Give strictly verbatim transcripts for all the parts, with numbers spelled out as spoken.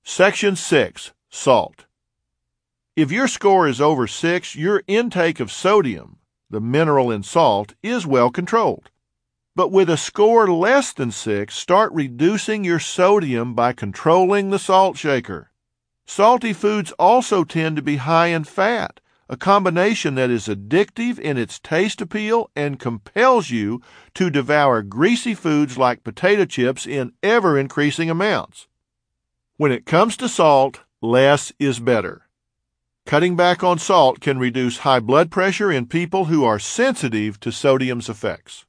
Section six. Salt. If your score is over six, your intake of sodium, the mineral in salt, is well controlled. But with a score less than six, start reducing your sodium by controlling the salt shaker. Salty foods also tend to be high in fat, a combination that is addictive in its taste appeal and compels you to devour greasy foods like potato chips in ever-increasing amounts. When it comes to salt, less is better. Cutting back on salt can reduce high blood pressure in people who are sensitive to sodium's effects.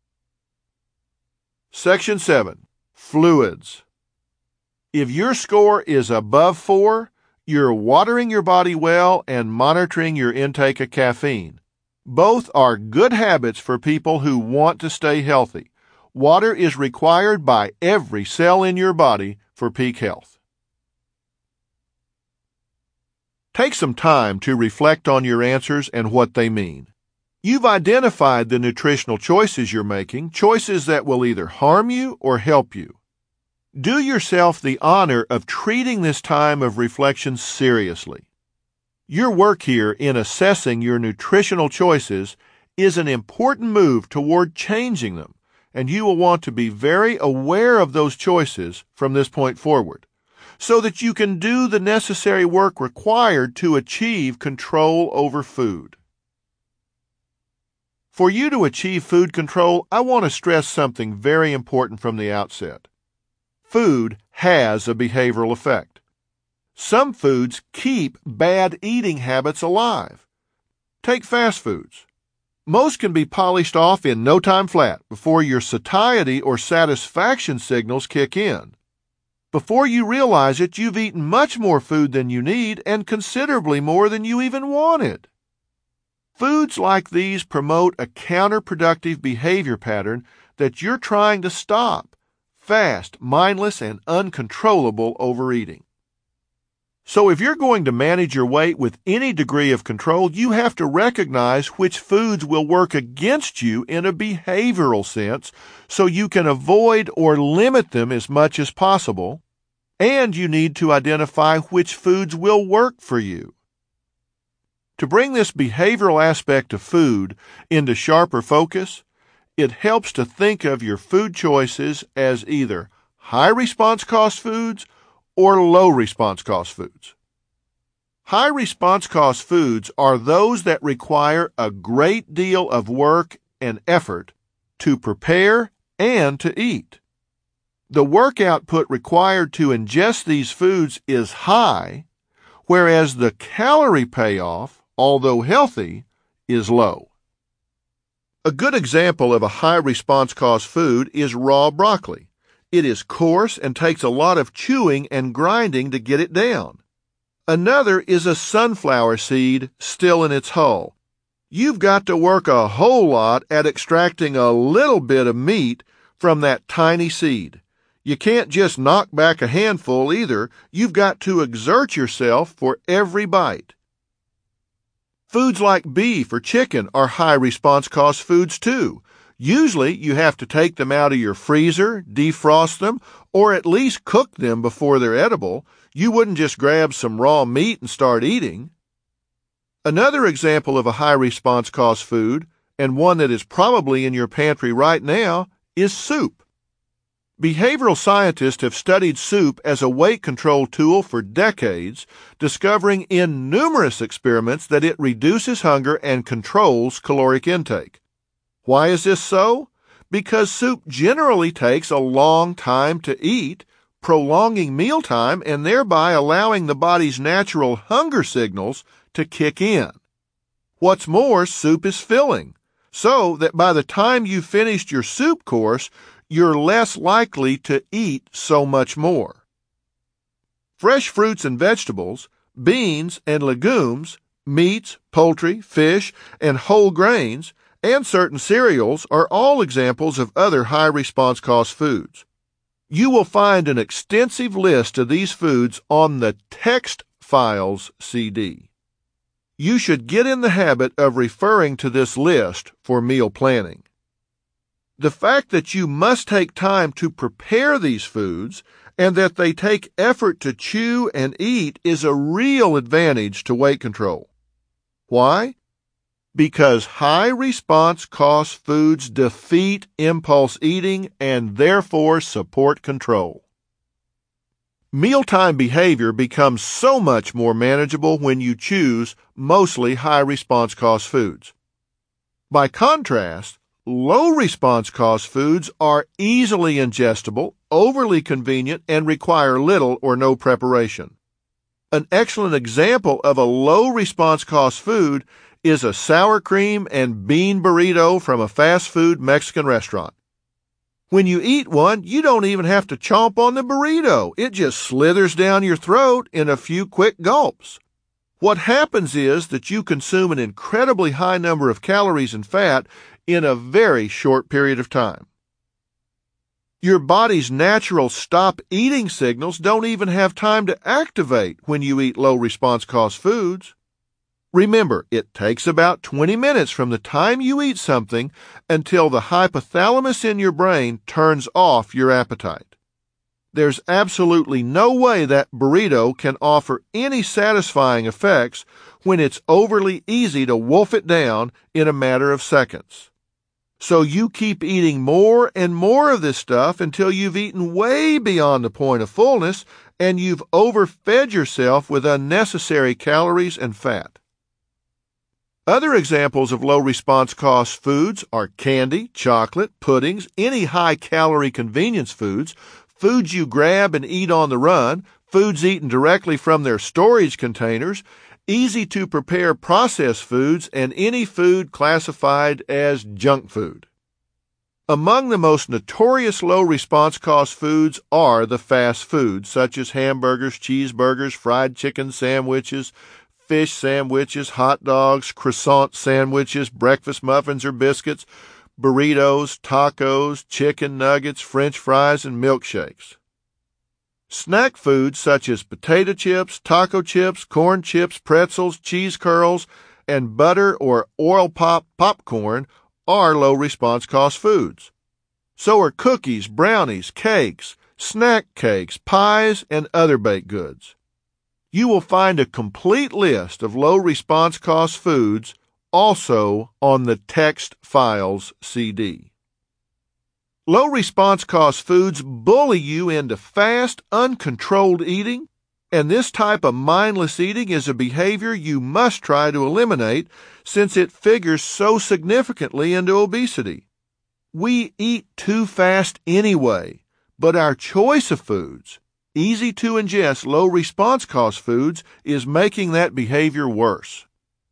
Section seven. Fluids. If your score is above four, you're watering your body well and monitoring your intake of caffeine. Both are good habits for people who want to stay healthy. Water is required by every cell in your body for peak health. Take some time to reflect on your answers and what they mean. You've identified the nutritional choices you're making, choices that will either harm you or help you. Do yourself the honor of treating this time of reflection seriously. Your work here in assessing your nutritional choices is an important move toward changing them, and you will want to be very aware of those choices from this point forward, so that you can do the necessary work required to achieve control over food. For you to achieve food control, I want to stress something very important from the outset. Food has a behavioral effect. Some foods keep bad eating habits alive. Take fast foods. Most can be polished off in no time flat before your satiety or satisfaction signals kick in. Before you realize it, you've eaten much more food than you need and considerably more than you even wanted. Foods like these promote a counterproductive behavior pattern that you're trying to stop: fast, mindless, and uncontrollable overeating. So if you're going to manage your weight with any degree of control, you have to recognize which foods will work against you in a behavioral sense so you can avoid or limit them as much as possible, and you need to identify which foods will work for you. To bring this behavioral aspect of food into sharper focus, it helps to think of your food choices as either high response cost foods or low response cost foods. High response cost foods are those that require a great deal of work and effort to prepare and to eat. The work output required to ingest these foods is high, whereas the calorie payoff, although healthy, is low. A good example of a high response cost food is raw broccoli. It is coarse and takes a lot of chewing and grinding to get it down. Another is a sunflower seed still in its hull. You've got to work a whole lot at extracting a little bit of meat from that tiny seed. You can't just knock back a handful either. You've got to exert yourself for every bite. Foods like beef or chicken are high response cost foods too. Usually you have to take them out of your freezer, defrost them, or at least cook them before they're edible. You wouldn't just grab some raw meat and start eating. Another example of a high response cost food, and one that is probably in your pantry right now, is soup. Behavioral scientists have studied soup as a weight control tool for decades, discovering in numerous experiments that it reduces hunger and controls caloric intake. Why is this so? Because soup generally takes a long time to eat, prolonging mealtime and thereby allowing the body's natural hunger signals to kick in. What's more, soup is filling, so that by the time you've finished your soup course, you're less likely to eat so much more. Fresh fruits and vegetables, beans and legumes, meats, poultry, fish, and whole grains, and certain cereals are all examples of other high response cost foods. You will find an extensive list of these foods on the Text Files C D. You should get in the habit of referring to this list for meal planning. The fact that you must take time to prepare these foods and that they take effort to chew and eat is a real advantage to weight control. Why? Because high response cost foods defeat impulse eating and therefore support control. Mealtime behavior becomes so much more manageable when you choose mostly high response cost foods. By contrast, low response cost foods are easily ingestible, overly convenient, and require little or no preparation. An excellent example of a low response cost food is a sour cream and bean burrito from a fast food Mexican restaurant. When you eat one, you don't even have to chomp on the burrito. It just slithers down your throat in a few quick gulps. What happens is that you consume an incredibly high number of calories and fat in a very short period of time. Your body's natural stop eating signals don't even have time to activate when you eat low response cost foods. Remember, it takes about twenty minutes from the time you eat something until the hypothalamus in your brain turns off your appetite. There's absolutely no way that burrito can offer any satisfying effects when it's overly easy to wolf it down in a matter of seconds. So you keep eating more and more of this stuff until you've eaten way beyond the point of fullness and you've overfed yourself with unnecessary calories and fat. Other examples of low response cost foods are candy, chocolate, puddings, any high-calorie convenience foods, foods you grab and eat on the run, foods eaten directly from their storage containers, easy-to-prepare processed foods, and any food classified as junk food. Among the most notorious low response cost foods are the fast foods, such as hamburgers, cheeseburgers, fried chicken sandwiches, fish sandwiches, hot dogs, croissant sandwiches, breakfast muffins or biscuits, burritos, tacos, chicken nuggets, French fries, and milkshakes. Snack foods such as potato chips, taco chips, corn chips, pretzels, cheese curls, and butter or oil pop popcorn are low response cost foods. So are cookies, brownies, cakes, snack cakes, pies, and other baked goods. You will find a complete list of low response cost foods also on the Text Files C D. Low response cost foods bully you into fast, uncontrolled eating, and this type of mindless eating is a behavior you must try to eliminate since it figures so significantly into obesity. We eat too fast anyway, but our choice of foods, easy to ingest low response cost foods, is making that behavior worse.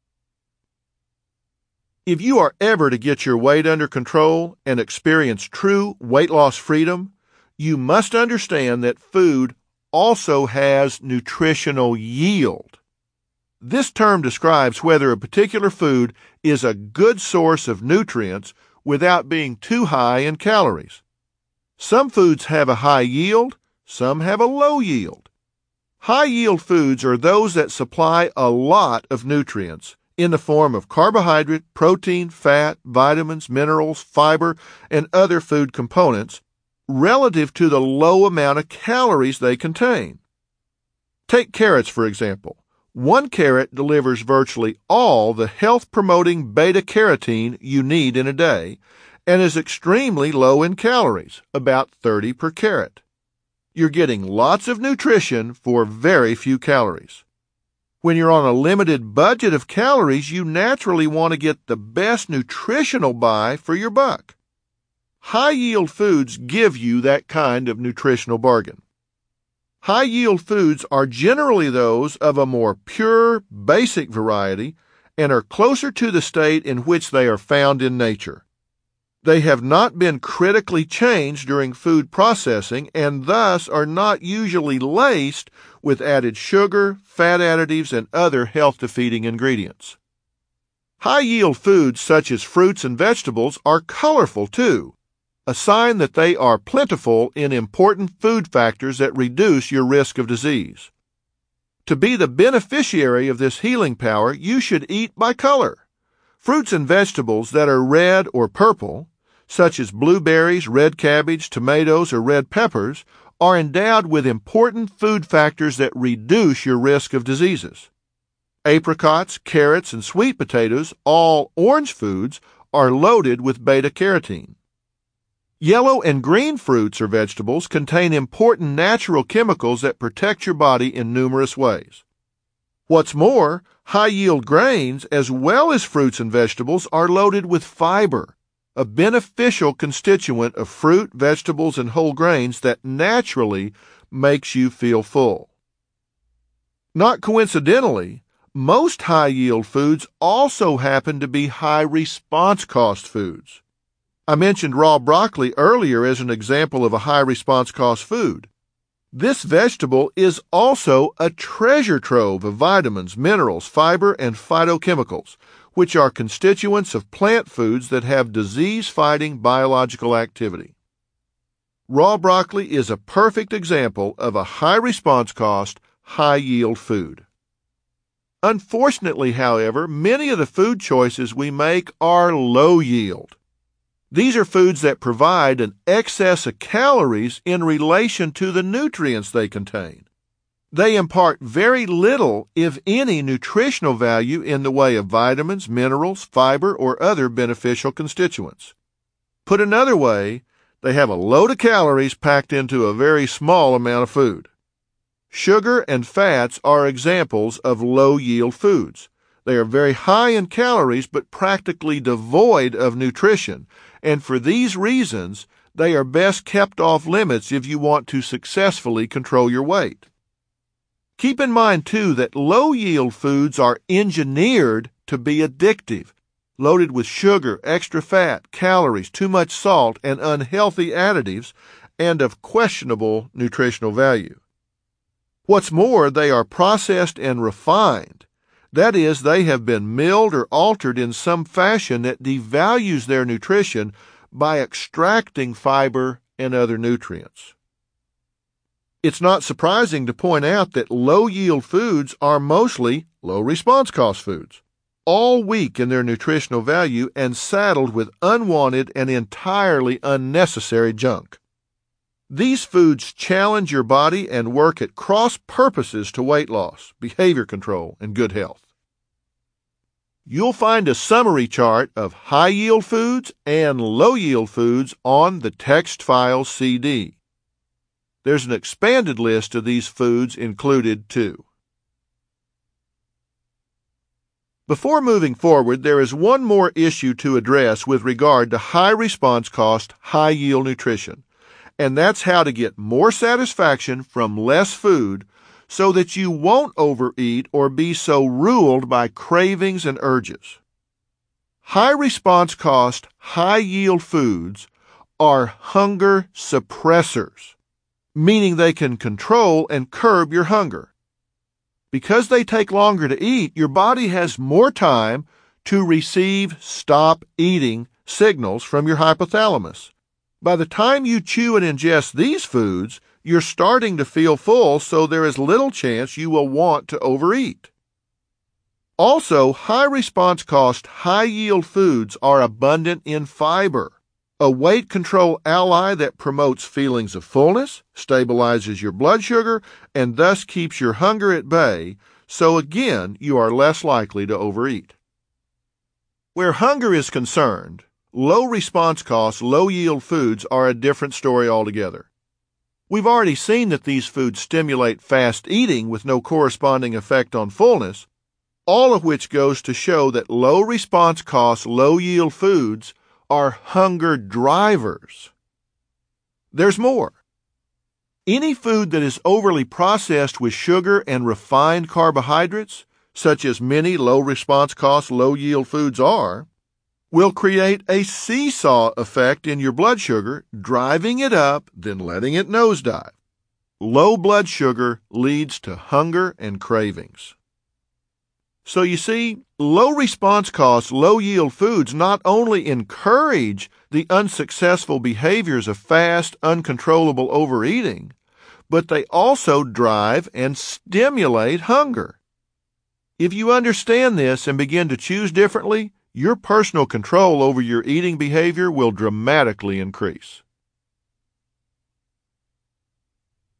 If you are ever to get your weight under control and experience true weight loss freedom, you must understand that food also has nutritional yield. This term describes whether a particular food is a good source of nutrients without being too high in calories. Some foods have a high yield, some have a low yield. High-yield foods are those that supply a lot of nutrients in the form of carbohydrate, protein, fat, vitamins, minerals, fiber, and other food components relative to the low amount of calories they contain. Take carrots, for example. One carrot delivers virtually all the health-promoting beta-carotene you need in a day and is extremely low in calories, about thirty per carrot. You're getting lots of nutrition for very few calories. When you're on a limited budget of calories, you naturally want to get the best nutritional buy for your buck. High-yield foods give you that kind of nutritional bargain. High-yield foods are generally those of a more pure, basic variety and are closer to the state in which they are found in nature. They have not been critically changed during food processing and thus are not usually laced with added sugar, fat additives, and other health-defeating ingredients. High-yield foods such as fruits and vegetables are colorful too, a sign that they are plentiful in important food factors that reduce your risk of disease. To be the beneficiary of this healing power, you should eat by color. Fruits and vegetables that are red or purple, such as blueberries, red cabbage, tomatoes, or red peppers, are endowed with important food factors that reduce your risk of diseases. Apricots, carrots, and sweet potatoes, all orange foods, are loaded with beta-carotene. Yellow and green fruits or vegetables contain important natural chemicals that protect your body in numerous ways. What's more, high-yield grains, as well as fruits and vegetables, are loaded with fiber, a beneficial constituent of fruit, vegetables, and whole grains that naturally makes you feel full. Not coincidentally, most high-yield foods also happen to be high-response cost foods. I mentioned raw broccoli earlier as an example of a high-response cost food. This vegetable is also a treasure trove of vitamins, minerals, fiber, and phytochemicals, which are constituents of plant foods that have disease-fighting biological activity. Raw broccoli is a perfect example of a high-response cost, high-yield food. Unfortunately, however, many of the food choices we make are low yield. These are foods that provide an excess of calories in relation to the nutrients they contain. They impart very little, if any, nutritional value in the way of vitamins, minerals, fiber, or other beneficial constituents. Put another way, they have a load of calories packed into a very small amount of food. Sugar and fats are examples of low-yield foods. They are very high in calories but practically devoid of nutrition, and for these reasons, they are best kept off limits if you want to successfully control your weight. Keep in mind, too, that low-yield foods are engineered to be addictive, loaded with sugar, extra fat, calories, too much salt, and unhealthy additives, and of questionable nutritional value. What's more, they are processed and refined. That is, they have been milled or altered in some fashion that devalues their nutrition by extracting fiber and other nutrients. It's not surprising to point out that low-yield foods are mostly low-response cost foods, all weak in their nutritional value and saddled with unwanted and entirely unnecessary junk. These foods challenge your body and work at cross purposes to weight loss, behavior control, and good health. You'll find a summary chart of high-yield foods and low-yield foods on the Text Files C D. There's an expanded list of these foods included too. Before moving forward, there is one more issue to address with regard to high-response cost, high-yield nutrition, and that's how to get more satisfaction from less food so that you won't overeat or be so ruled by cravings and urges. High-response cost, high-yield foods are hunger suppressors, meaning they can control and curb your hunger. Because they take longer to eat, your body has more time to receive stop eating signals from your hypothalamus. By the time you chew and ingest these foods, you're starting to feel full, so there is little chance you will want to overeat. Also, high-response cost, high-yield foods are abundant in fiber, a weight control ally that promotes feelings of fullness, stabilizes your blood sugar, and thus keeps your hunger at bay, so again, you are less likely to overeat. Where hunger is concerned, low response cost, low yield foods are a different story altogether. We've already seen that these foods stimulate fast eating with no corresponding effect on fullness, all of which goes to show that low response cost, low yield foods are hunger drivers. There's more. Any food that is overly processed with sugar and refined carbohydrates, such as many low response cost, low yield foods are, will create a seesaw effect in your blood sugar, driving it up, then letting it nosedive. Low blood sugar leads to hunger and cravings. So you see, low response cost, low yield foods not only encourage the unsuccessful behaviors of fast, uncontrollable overeating, but they also drive and stimulate hunger. If you understand this and begin to choose differently, your personal control over your eating behavior will dramatically increase.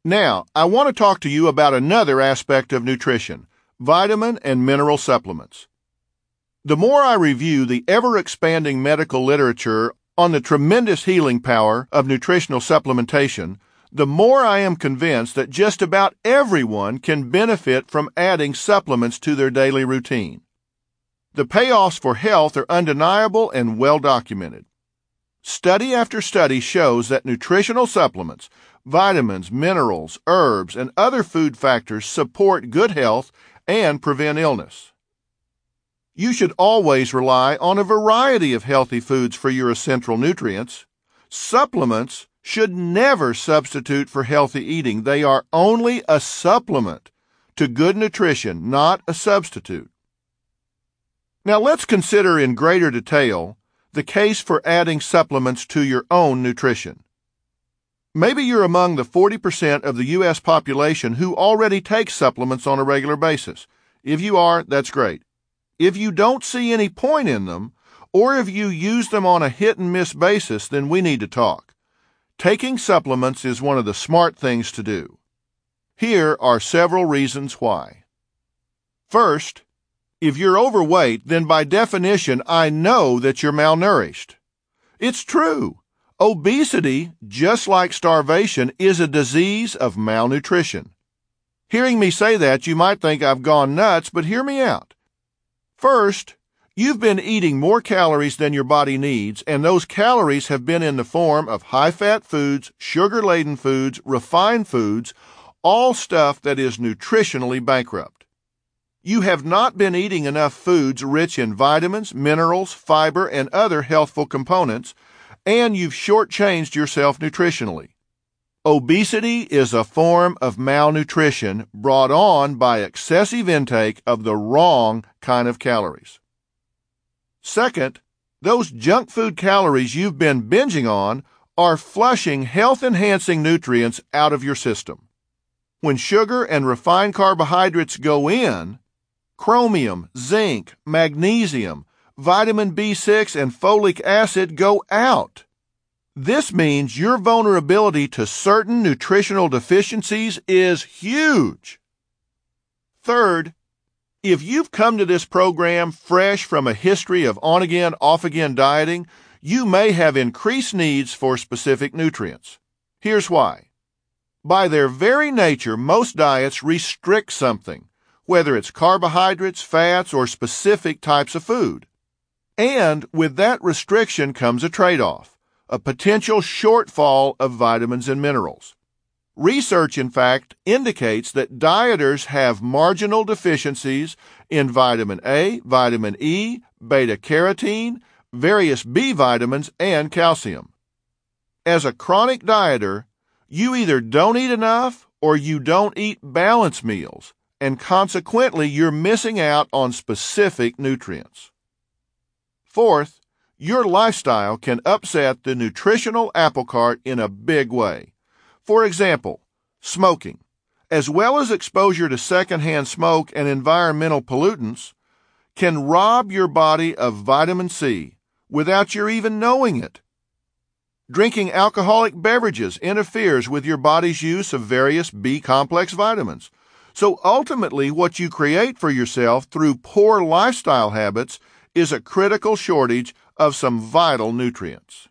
Now, I want to talk to you about another aspect of nutrition, vitamin and mineral supplements. The more I review the ever-expanding medical literature on the tremendous healing power of nutritional supplementation, the more I am convinced that just about everyone can benefit from adding supplements to their daily routine. The payoffs for health are undeniable and well documented. Study after study shows that nutritional supplements, vitamins, minerals, herbs, and other food factors support good health and prevent illness. You should always rely on a variety of healthy foods for your essential nutrients. Supplements should never substitute for healthy eating. They are only a supplement to good nutrition, not a substitute. Now let's consider in greater detail the case for adding supplements to your own nutrition. Maybe you're among the forty percent of the U S population who already takes supplements on a regular basis. If you are, that's great. If you don't see any point in them, or if you use them on a hit-and-miss basis, then we need to talk. Taking supplements is one of the smart things to do. Here are several reasons why. First, if you're overweight, then by definition, I know that you're malnourished. It's true. Obesity, just like starvation, is a disease of malnutrition. Hearing me say that, you might think I've gone nuts, but hear me out. First, you've been eating more calories than your body needs, and those calories have been in the form of high-fat foods, sugar-laden foods, refined foods, all stuff that is nutritionally bankrupt. You have not been eating enough foods rich in vitamins, minerals, fiber, and other healthful components, and you've shortchanged yourself nutritionally. Obesity is a form of malnutrition brought on by excessive intake of the wrong kind of calories. Second, those junk food calories you've been binging on are flushing health-enhancing nutrients out of your system. When sugar and refined carbohydrates go in, chromium, zinc, magnesium, vitamin B six, and folic acid go out. This means your vulnerability to certain nutritional deficiencies is huge. Third, if you've come to this program fresh from a history of on-again, off-again dieting, you may have increased needs for specific nutrients. Here's why. By their very nature, most diets restrict something, whether it's carbohydrates, fats, or specific types of food. And with that restriction comes a trade-off. A potential shortfall of vitamins and minerals. Research, in fact, indicates that dieters have marginal deficiencies in vitamin A, vitamin E, beta-carotene, various B vitamins, and calcium. As a chronic dieter, you either don't eat enough or you don't eat balanced meals, and consequently you're missing out on specific nutrients. Fourth, your lifestyle can upset the nutritional apple cart in a big way. For example, smoking, as well as exposure to secondhand smoke and environmental pollutants, can rob your body of vitamin C without your even knowing it. Drinking alcoholic beverages interferes with your body's use of various B-complex vitamins. So ultimately, what you create for yourself through poor lifestyle habits is a critical shortage of some vital nutrients.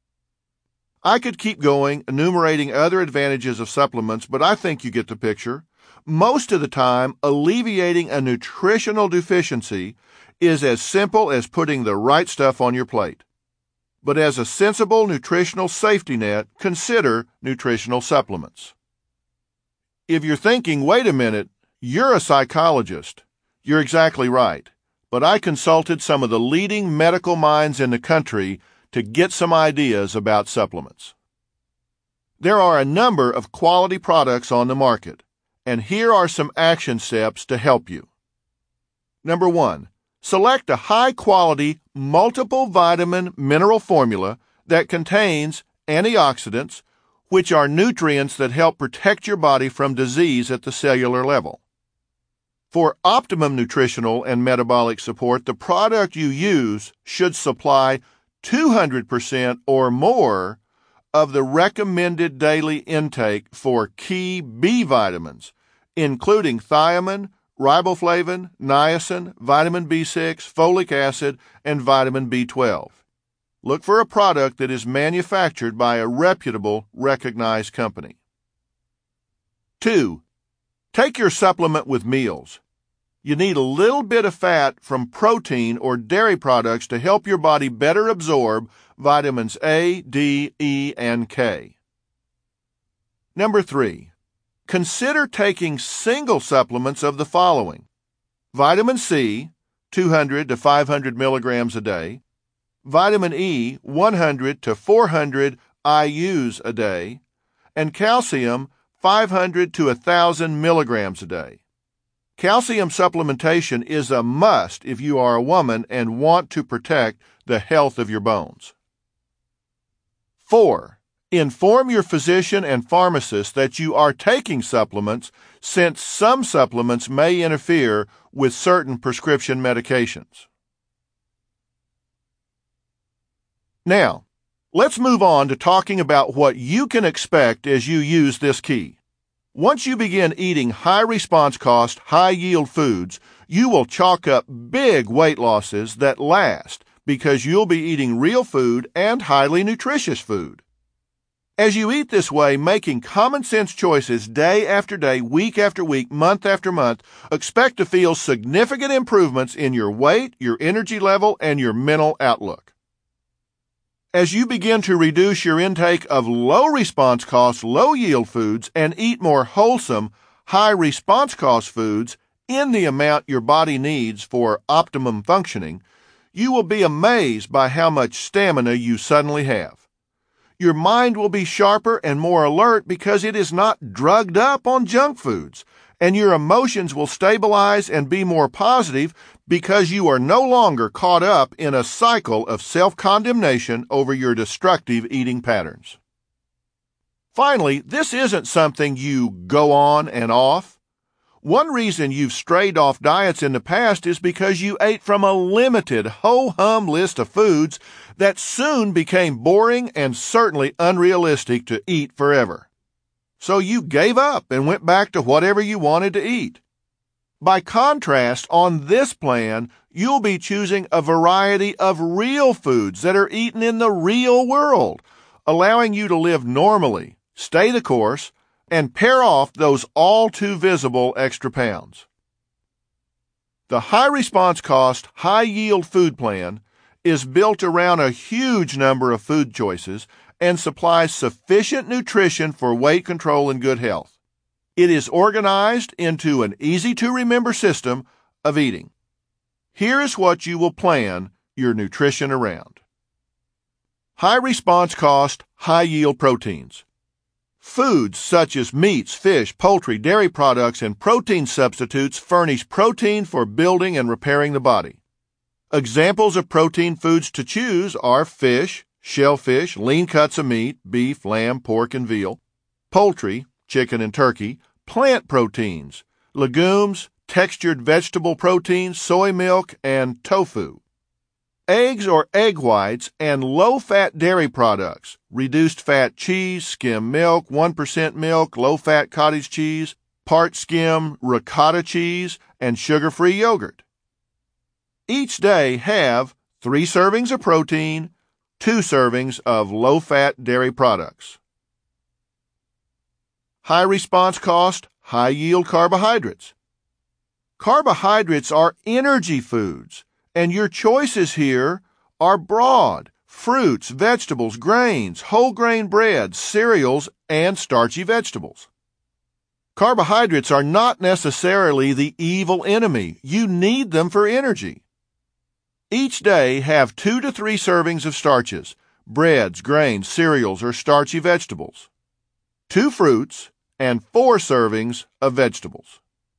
I could keep going, enumerating other advantages of supplements, but I think you get the picture. Most of the time, alleviating a nutritional deficiency is as simple as putting the right stuff on your plate. But as a sensible nutritional safety net, consider nutritional supplements. If you're thinking, wait a minute, you're a psychologist, you're exactly right. But I consulted some of the leading medical minds in the country to get some ideas about supplements. There are a number of quality products on the market, and here are some action steps to help you. Number one, select a high-quality, multiple vitamin mineral formula that contains antioxidants, which are nutrients that help protect your body from disease at the cellular level. For optimum nutritional and metabolic support, the product you use should supply two hundred percent or more of the recommended daily intake for key B vitamins, including thiamine, riboflavin, niacin, vitamin B six, folic acid, and vitamin B twelve. Look for a product that is manufactured by a reputable, recognized company. two. Take your supplement with meals. You need a little bit of fat from protein or dairy products to help your body better absorb vitamins A, D, E, and K. Number three. Consider taking single supplements of the following: vitamin C, two hundred to five hundred milligrams a day, vitamin E, one hundred to four hundred I U's a day, and calcium, five hundred to one thousand milligrams a day. Calcium supplementation is a must if you are a woman and want to protect the health of your bones. four. Inform your physician and pharmacist that you are taking supplements, since some supplements may interfere with certain prescription medications. Now, let's move on to talking about what you can expect as you use this key. Once you begin eating high response cost, high yield foods, you will chalk up big weight losses that last because you'll be eating real food and highly nutritious food. As you eat this way, making common sense choices day after day, week after week, month after month, expect to feel significant improvements in your weight, your energy level, and your mental outlook. As you begin to reduce your intake of low response cost, low yield foods and eat more wholesome, high response cost foods in the amount your body needs for optimum functioning, you will be amazed by how much stamina you suddenly have. Your mind will be sharper and more alert because it is not drugged up on junk foods, and your emotions will stabilize and be more positive because you are no longer caught up in a cycle of self-condemnation over your destructive eating patterns. Finally, this isn't something you go on and off. One reason you've strayed off diets in the past is because you ate from a limited, ho-hum list of foods that soon became boring and certainly unrealistic to eat forever. So you gave up and went back to whatever you wanted to eat. By contrast, on this plan, you'll be choosing a variety of real foods that are eaten in the real world, allowing you to live normally, stay the course, and pare off those all too visible extra pounds. The high response cost, high yield food plan is built around a huge number of food choices and supplies sufficient nutrition for weight control and good health. It is organized into an easy-to-remember system of eating. Here is what you will plan your nutrition around. High response cost, high yield proteins. Foods such as meats, fish, poultry, dairy products, and protein substitutes furnish protein for building and repairing the body. Examples of protein foods to choose are fish, shellfish, lean cuts of meat, beef, lamb, pork, and veal, poultry, chicken and turkey, plant proteins, legumes, textured vegetable proteins, soy milk, and tofu. Eggs or egg whites and low-fat dairy products, reduced-fat cheese, skim milk, one percent milk, low-fat cottage cheese, part-skim ricotta cheese, and sugar-free yogurt. Each day have three servings of protein, two servings of low-fat dairy products. High response cost, high yield carbohydrates. Carbohydrates are energy foods, and your choices here are broad: fruits, vegetables, grains, whole grain breads, cereals, and starchy vegetables. Carbohydrates are not necessarily the evil enemy. You need them for energy. Each day have two to three servings of starches, breads, grains, cereals, or starchy vegetables, two fruits, and four servings of vegetables.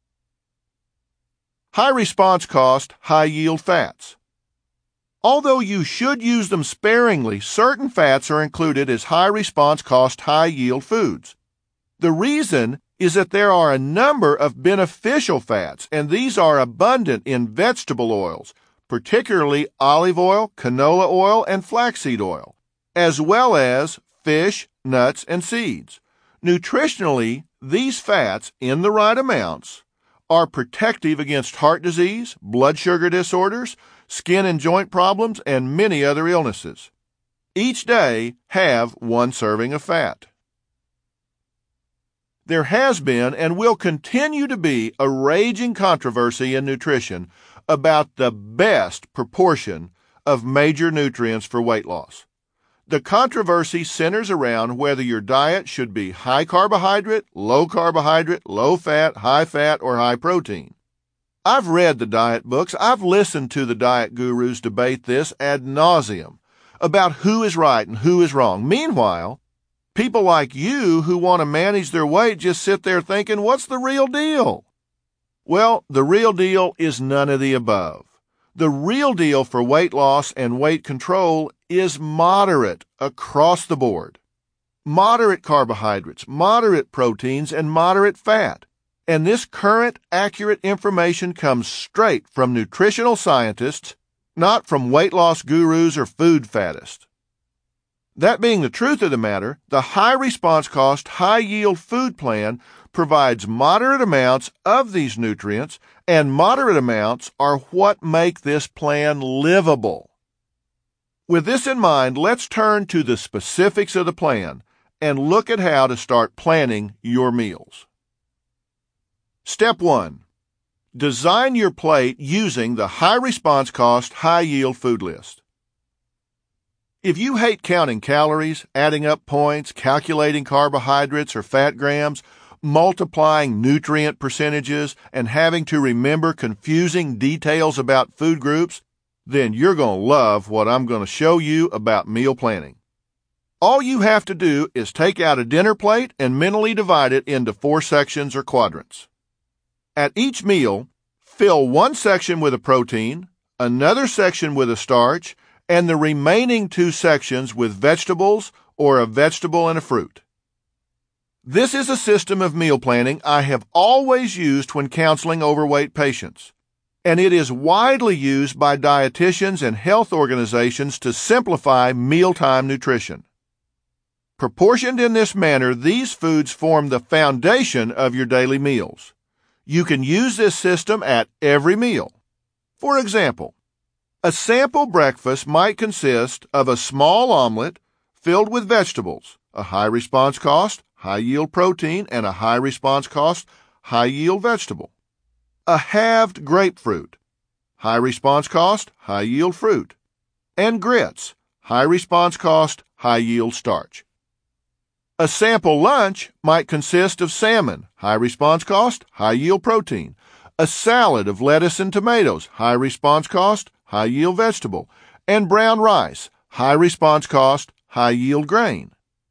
High response cost, high yield fats. Although you should use them sparingly, certain fats are included as high response cost, high yield foods. The reason is that there are a number of beneficial fats, and these are abundant in vegetable oils, particularly olive oil, canola oil, and flaxseed oil, as well as fish, nuts, and seeds. Nutritionally, these fats, in the right amounts, are protective against heart disease, blood sugar disorders, skin and joint problems, and many other illnesses. Each day, have one serving of fat. There has been and will continue to be a raging controversy in nutrition about the best proportion of major nutrients for weight loss. The controversy centers around whether your diet should be high carbohydrate, low carbohydrate, low fat, high fat, or high protein. I've read the diet books. I've listened to the diet gurus debate this ad nauseum about who is right and who is wrong. Meanwhile, people like you who want to manage their weight just sit there thinking, what's the real deal? Well, the real deal is none of the above. The real deal for weight loss and weight control is moderate across the board. Moderate carbohydrates, moderate proteins, and moderate fat. And this current accurate information comes straight from nutritional scientists, not from weight loss gurus or food faddists. That being the truth of the matter, the high response cost, high yield food plan provides moderate amounts of these nutrients, and moderate amounts are what make this plan livable. With this in mind, let's turn to the specifics of the plan and look at how to start planning your meals. Step one. Design your plate using the high response cost, high yield food list. If you hate counting calories, adding up points, calculating carbohydrates or fat grams, multiplying nutrient percentages, and having to remember confusing details about food groups, then you're going to love what I'm going to show you about meal planning. All you have to do is take out a dinner plate and mentally divide it into four sections or quadrants. At each meal, fill one section with a protein, another section with a starch, and the remaining two sections with vegetables or a vegetable and a fruit. This is a system of meal planning I have always used when counseling overweight patients, and it is widely used by dietitians and health organizations to simplify mealtime nutrition. Proportioned in this manner, these foods form the foundation of your daily meals. You can use this system at every meal. For example, a sample breakfast might consist of a small omelet filled with vegetables, a high response cost, high yield protein, and a high response cost, high yield vegetable. A halved grapefruit, high response cost, high yield fruit. And grits, high response cost, high yield starch. A sample lunch might consist of salmon, high response cost, high yield protein. A salad of lettuce and tomatoes, high response cost, high yield vegetable, and brown rice, high response cost, high yield grain.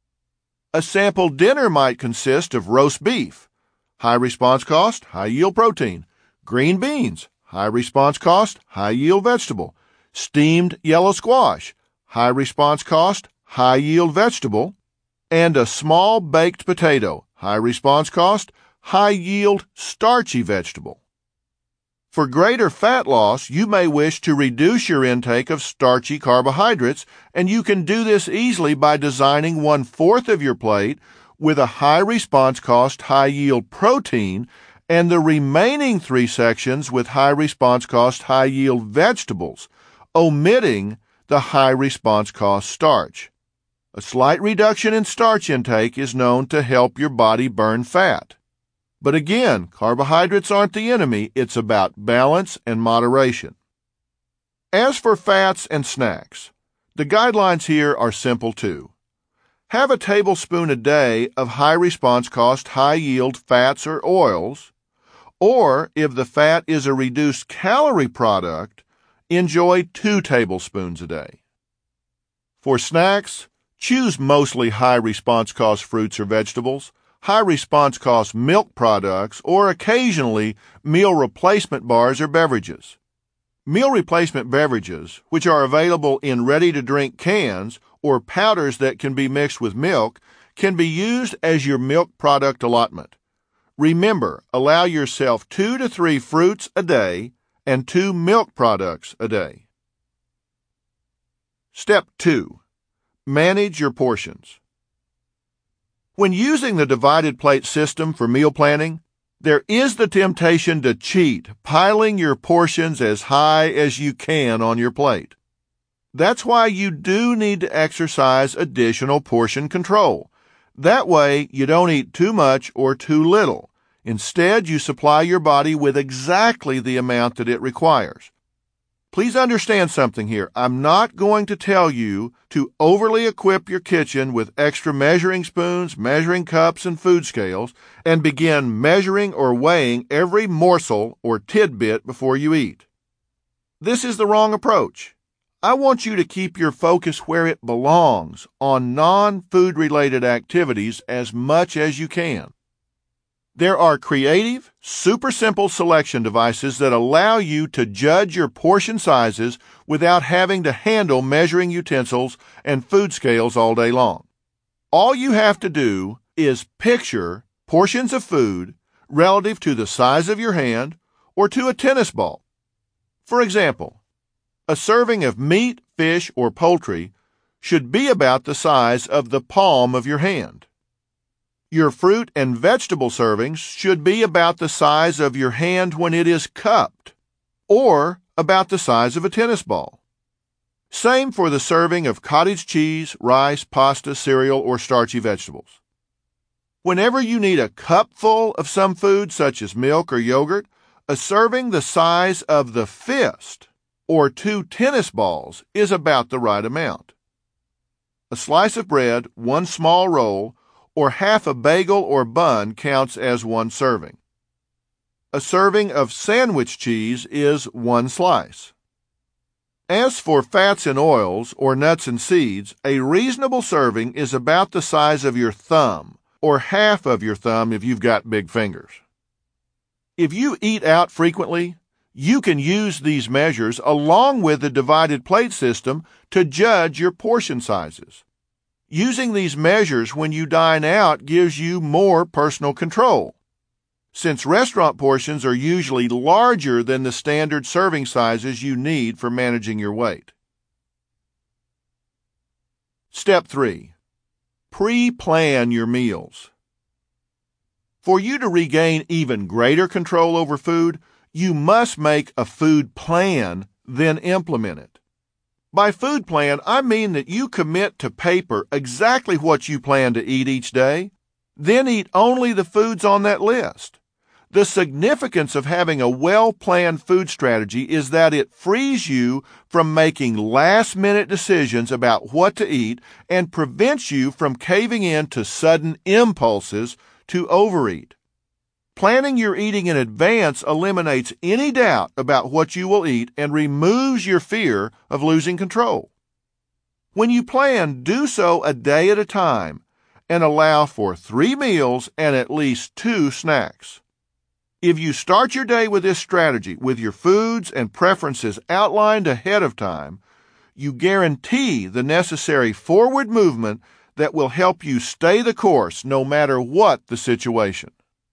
A sample dinner might consist of roast beef, high response cost, high yield protein, green beans, high response cost, high yield vegetable, steamed yellow squash, high response cost, high yield vegetable, and a small baked potato, high response cost, high yield starchy vegetable. For greater fat loss, you may wish to reduce your intake of starchy carbohydrates, and you can do this easily by designing one-fourth of your plate with a high response cost, high yield protein, and the remaining three sections with high response cost, high yield vegetables, omitting the high response cost starch. A slight reduction in starch intake is known to help your body burn fat. But again, carbohydrates aren't the enemy. It's about balance and moderation. As for fats and snacks, the guidelines here are simple too. Have a tablespoon a day of high response cost, high yield fats or oils, or if the fat is a reduced calorie product, enjoy two tablespoons a day. For snacks, choose mostly high response cost fruits or vegetables, high response cost milk products, or occasionally meal replacement bars or beverages. Meal replacement beverages, which are available in ready-to-drink cans or powders that can be mixed with milk, can be used as your milk product allotment. Remember, allow yourself two to three fruits a day and two milk products a day. Step two. Manage your portions. When using the divided plate system for meal planning, there is the temptation to cheat, piling your portions as high as you can on your plate. That's why you do need to exercise additional portion control. That way, you don't eat too much or too little. Instead, you supply your body with exactly the amount that it requires. Please understand something here. I'm not going to tell you to overly equip your kitchen with extra measuring spoons, measuring cups, and food scales, and begin measuring or weighing every morsel or tidbit before you eat. This is the wrong approach. I want you to keep your focus where it belongs, on non-food related activities as much as you can. There are creative, super simple selection devices that allow you to judge your portion sizes without having to handle measuring utensils and food scales all day long. All you have to do is picture portions of food relative to the size of your hand or to a tennis ball. For example, a serving of meat, fish, or poultry should be about the size of the palm of your hand. Your fruit and vegetable servings should be about the size of your hand when it is cupped, or about the size of a tennis ball. Same for the serving of cottage cheese, rice, pasta, cereal, or starchy vegetables. Whenever you need a cupful of some food, such as milk or yogurt, a serving the size of the fist or two tennis balls is about the right amount. A slice of bread, one small roll, or half a bagel or bun counts as one serving. A serving of sandwich cheese is one slice. As for fats and oils, or nuts and seeds, a reasonable serving is about the size of your thumb, or half of your thumb if you've got big fingers. If you eat out frequently, you can use these measures along with the divided plate system to judge your portion sizes. Using these measures when you dine out gives you more personal control. Since restaurant portions are usually larger than the standard serving sizes you need for managing your weight. Step three. Pre-plan your meals. For you to regain even greater control over food, you must make a food plan, then implement it. By food plan, I mean that you commit to paper exactly what you plan to eat each day, then eat only the foods on that list. The significance of having a well-planned food strategy is that it frees you from making last-minute decisions about what to eat and prevents you from caving in to sudden impulses to overeat. Planning your eating in advance eliminates any doubt about what you will eat and removes your fear of losing control. When you plan, do so a day at a time and allow for three meals and at least two snacks. If you start your day with this strategy, with your foods and preferences outlined ahead of time, you guarantee the necessary forward movement that will help you stay the course no matter what the situation.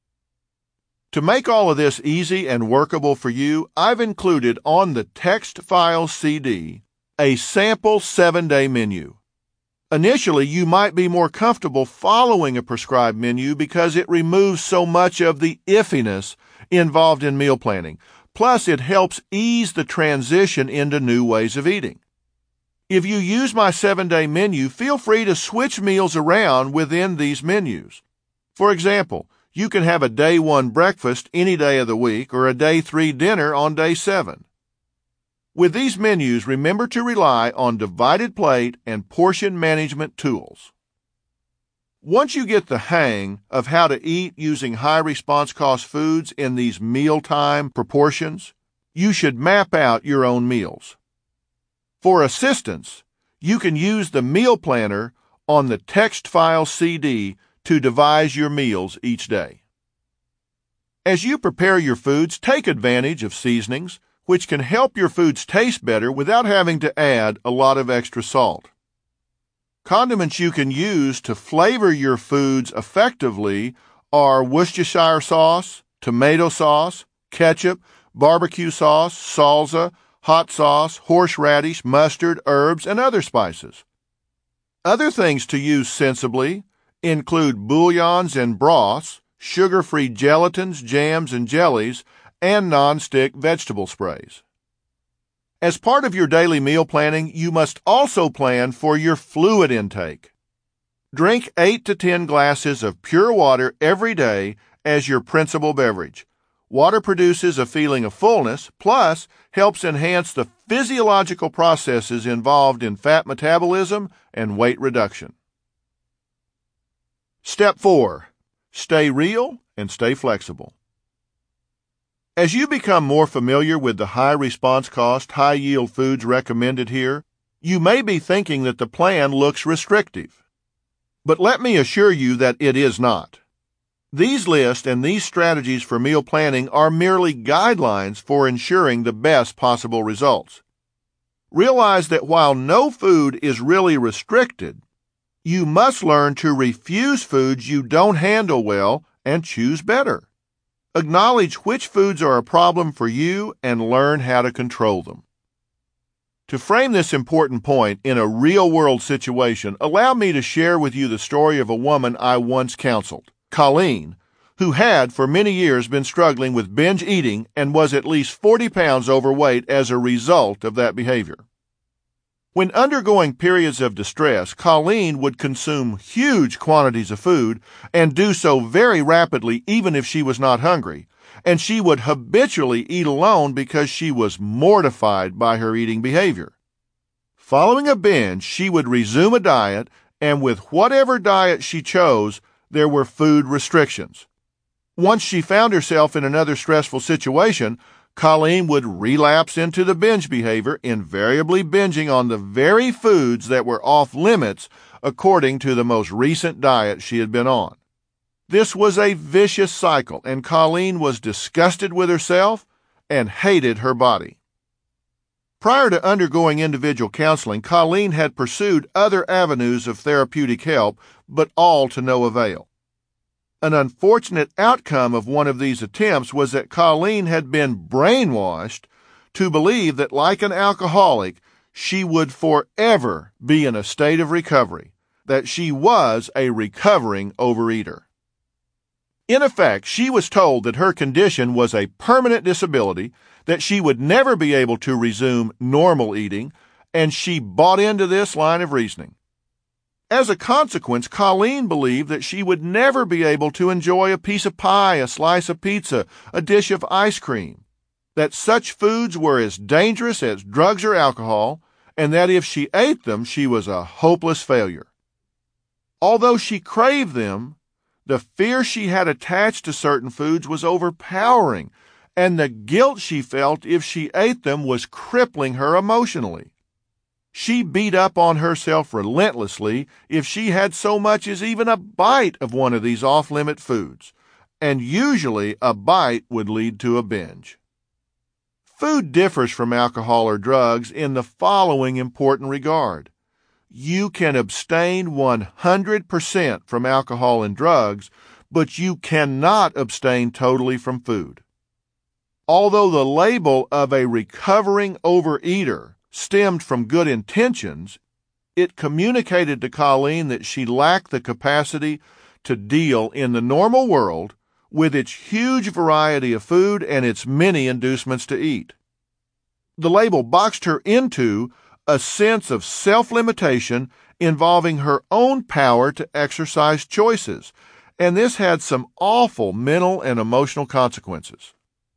To make all of this easy and workable for you, I've included on the text file C D a sample seven-day menu. Initially, you might be more comfortable following a prescribed menu because it removes so much of the iffiness involved in meal planning. Plus, it helps ease the transition into new ways of eating. If you use my seven-day menu, feel free to switch meals around within these menus. For example, you can have a day one breakfast any day of the week or a day three dinner on day seven. With these menus, remember to rely on divided plate and portion management tools. Once you get the hang of how to eat using high response cost foods in these mealtime proportions, you should map out your own meals. For assistance, you can use the meal planner on the text file C D to devise your meals each day. As you prepare your foods, take advantage of seasonings, which can help your foods taste better without having to add a lot of extra salt. Condiments you can use to flavor your foods effectively are Worcestershire sauce, tomato sauce, ketchup, barbecue sauce, salsa, hot sauce, horseradish, mustard, herbs, and other spices. Other things to use sensibly include bouillons and broths, sugar-free gelatins, jams, and jellies, and non-stick vegetable sprays. As part of your daily meal planning, you must also plan for your fluid intake. Drink eight to ten glasses of pure water every day as your principal beverage. Water produces a feeling of fullness, plus helps enhance the physiological processes involved in fat metabolism and weight reduction. Step four. Stay real and stay flexible. As you become more familiar with the high response cost, high yield foods recommended here, you may be thinking that the plan looks restrictive. But let me assure you that it is not. These lists and these strategies for meal planning are merely guidelines for ensuring the best possible results. Realize that while no food is really restricted, you must learn to refuse foods you don't handle well and choose better. Acknowledge which foods are a problem for you and learn how to control them. To frame this important point in a real-world situation, allow me to share with you the story of a woman I once counseled, Colleen, who had for many years been struggling with binge eating and was at least forty pounds overweight as a result of that behavior. When undergoing periods of distress, Colleen would consume huge quantities of food and do so very rapidly even if she was not hungry, and she would habitually eat alone because she was mortified by her eating behavior. Following a binge, she would resume a diet, and with whatever diet she chose, there were food restrictions. Once she found herself in another stressful situation, Colleen would relapse into the binge behavior, invariably binging on the very foods that were off limits according to the most recent diet she had been on. This was a vicious cycle, and Colleen was disgusted with herself and hated her body. Prior to undergoing individual counseling, Colleen had pursued other avenues of therapeutic help, but all to no avail. An unfortunate outcome of one of these attempts was that Colleen had been brainwashed to believe that, like an alcoholic, she would forever be in a state of recovery, that she was a recovering overeater. In effect, she was told that her condition was a permanent disability, that she would never be able to resume normal eating, and she bought into this line of reasoning. As a consequence, Colleen believed that she would never be able to enjoy a piece of pie, a slice of pizza, a dish of ice cream, that such foods were as dangerous as drugs or alcohol, and that if she ate them, she was a hopeless failure. Although she craved them, the fear she had attached to certain foods was overpowering, and the guilt she felt if she ate them was crippling her emotionally. She beat up on herself relentlessly if she had so much as even a bite of one of these off-limit foods, and usually a bite would lead to a binge. Food differs from alcohol or drugs in the following important regard. You can abstain one hundred percent from alcohol and drugs, but you cannot abstain totally from food. Although the label of a recovering overeater stemmed from good intentions, it communicated to Colleen that she lacked the capacity to deal in the normal world with its huge variety of food and its many inducements to eat. The label boxed her into a sense of self-limitation involving her own power to exercise choices, and this had some awful mental and emotional consequences.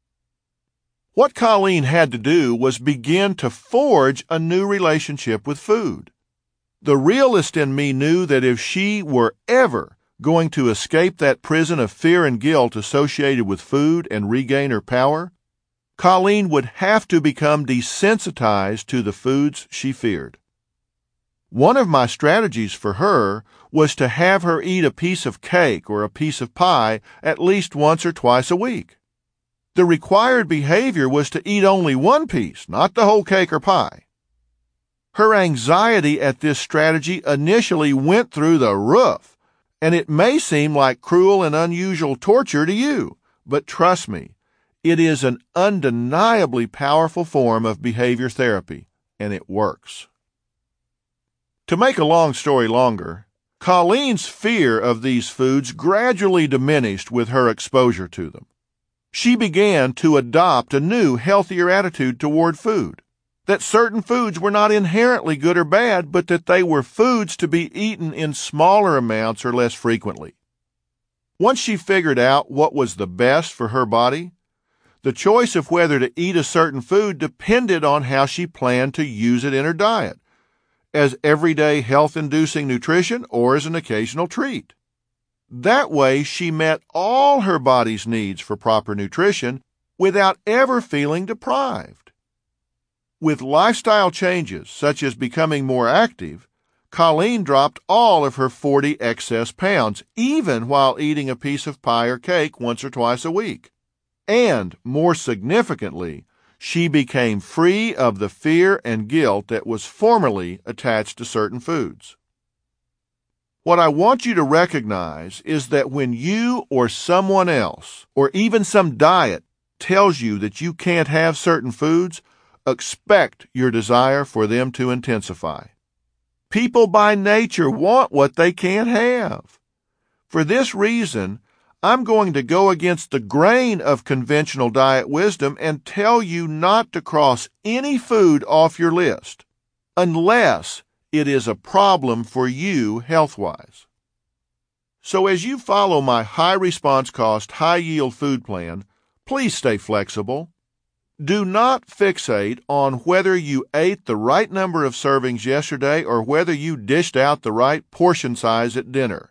What Colleen had to do was begin to forge a new relationship with food. The realist in me knew that if she were ever going to escape that prison of fear and guilt associated with food and regain her power, Colleen would have to become desensitized to the foods she feared. One of my strategies for her was to have her eat a piece of cake or a piece of pie at least once or twice a week. The required behavior was to eat only one piece, not the whole cake or pie. Her anxiety at this strategy initially went through the roof, and it may seem like cruel and unusual torture to you, but trust me, it is an undeniably powerful form of behavior therapy, and it works. To make a long story longer, Colleen's fear of these foods gradually diminished with her exposure to them. She began to adopt a new, healthier attitude toward food, that certain foods were not inherently good or bad, but that they were foods to be eaten in smaller amounts or less frequently. Once she figured out what was the best for her body, the choice of whether to eat a certain food depended on how she planned to use it in her diet, as everyday health-inducing nutrition or as an occasional treat. That way, she met all her body's needs for proper nutrition without ever feeling deprived. With lifestyle changes, such as becoming more active, Colleen dropped all of her forty excess pounds, even while eating a piece of pie or cake once or twice a week. And, more significantly, she became free of the fear and guilt that was formerly attached to certain foods. What I want you to recognize is that when you or someone else, or even some diet, tells you that you can't have certain foods, expect your desire for them to intensify. People by nature want what they can't have. For this reason, I'm going to go against the grain of conventional diet wisdom and tell you not to cross any food off your list, unless it is a problem for you health-wise. So as you follow my high response cost, high yield food plan, please stay flexible. Do not fixate on whether you ate the right number of servings yesterday or whether you dished out the right portion size at dinner.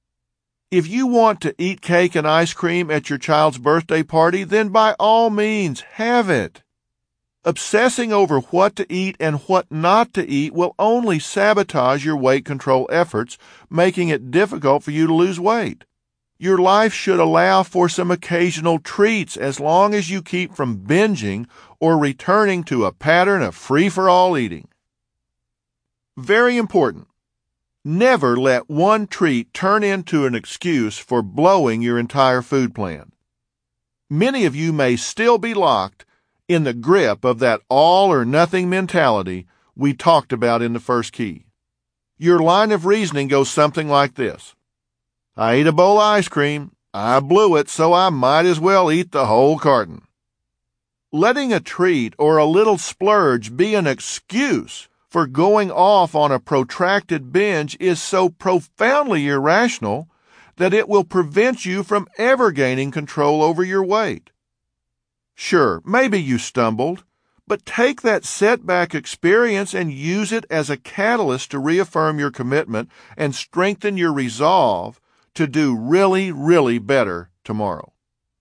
If you want to eat cake and ice cream at your child's birthday party, then by all means have it. Obsessing over what to eat and what not to eat will only sabotage your weight control efforts, making it difficult for you to lose weight. Your life should allow for some occasional treats as long as you keep from binging or returning to a pattern of free-for-all eating. Very important. Never let one treat turn into an excuse for blowing your entire food plan. Many of you may still be locked in the grip of that all-or-nothing mentality we talked about in the first key. Your line of reasoning goes something like this. I ate a bowl of ice cream. I blew it, so I might as well eat the whole carton. Letting a treat or a little splurge be an excuse for going off on a protracted binge is so profoundly irrational that it will prevent you from ever gaining control over your weight. Sure, maybe you stumbled, but take that setback experience and use it as a catalyst to reaffirm your commitment and strengthen your resolve to do really, really better tomorrow.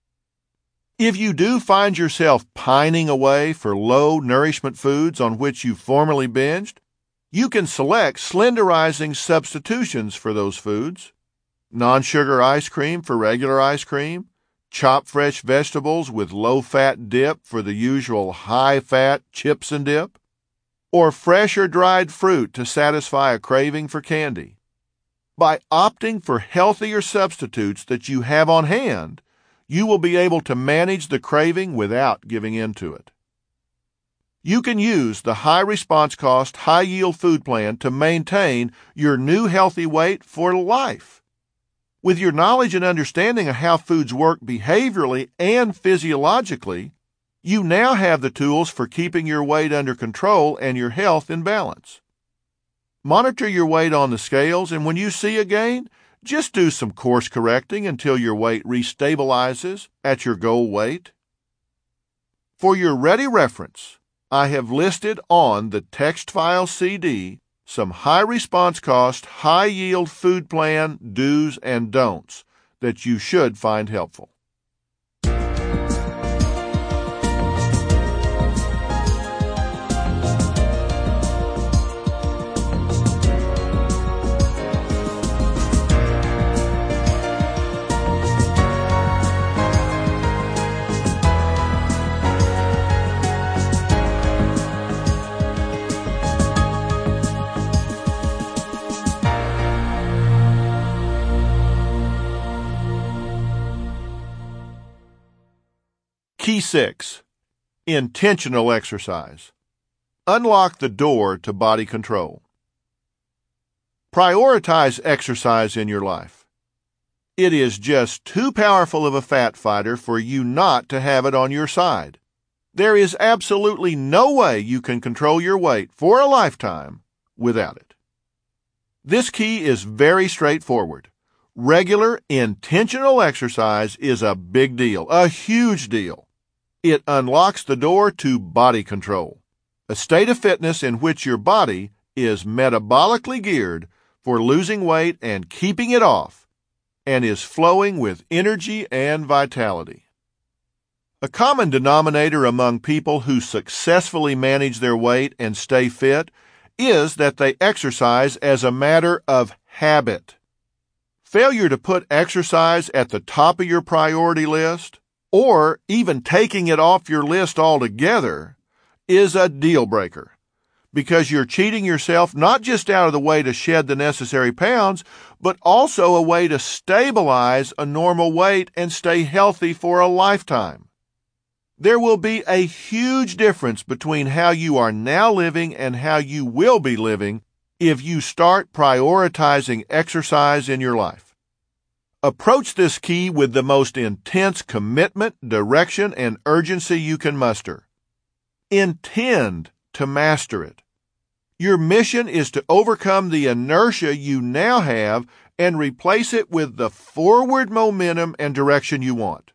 If you do find yourself pining away for low nourishment foods on which you formerly binged, you can select slenderizing substitutions for those foods. Non-sugar ice cream for regular ice cream, chopped fresh vegetables with low-fat dip for the usual high-fat chips and dip, or fresh or dried fruit to satisfy a craving for candy. By opting for healthier substitutes that you have on hand, you will be able to manage the craving without giving in to it. You can use the high response cost, high yield food plan to maintain your new healthy weight for life. With your knowledge and understanding of how foods work behaviorally and physiologically, you now have the tools for keeping your weight under control and your health in balance. Monitor your weight on the scales, and when you see a gain, just do some course correcting until your weight restabilizes at your goal weight. For your ready reference, I have listed on the text file C D some high response cost, high yield food plan do's and don'ts that you should find helpful. Key six. Intentional exercise. Unlock the door to body control. Prioritize exercise in your life. It is just too powerful of a fat fighter for you not to have it on your side. There is absolutely no way you can control your weight for a lifetime without it. This key is very straightforward. Regular, intentional exercise is a big deal, a huge deal. It unlocks the door to body control, a state of fitness in which your body is metabolically geared for losing weight and keeping it off, and is flowing with energy and vitality. A common denominator among people who successfully manage their weight and stay fit is that they exercise as a matter of habit. Failure to put exercise at the top of your priority list, or even taking it off your list altogether, is a deal breaker, because you're cheating yourself not just out of the way to shed the necessary pounds, but also a way to stabilize a normal weight and stay healthy for a lifetime. There will be a huge difference between how you are now living and how you will be living if you start prioritizing exercise in your life. Approach this key with the most intense commitment, direction, and urgency you can muster. Intend to master it. Your mission is to overcome the inertia you now have and replace it with the forward momentum and direction you want.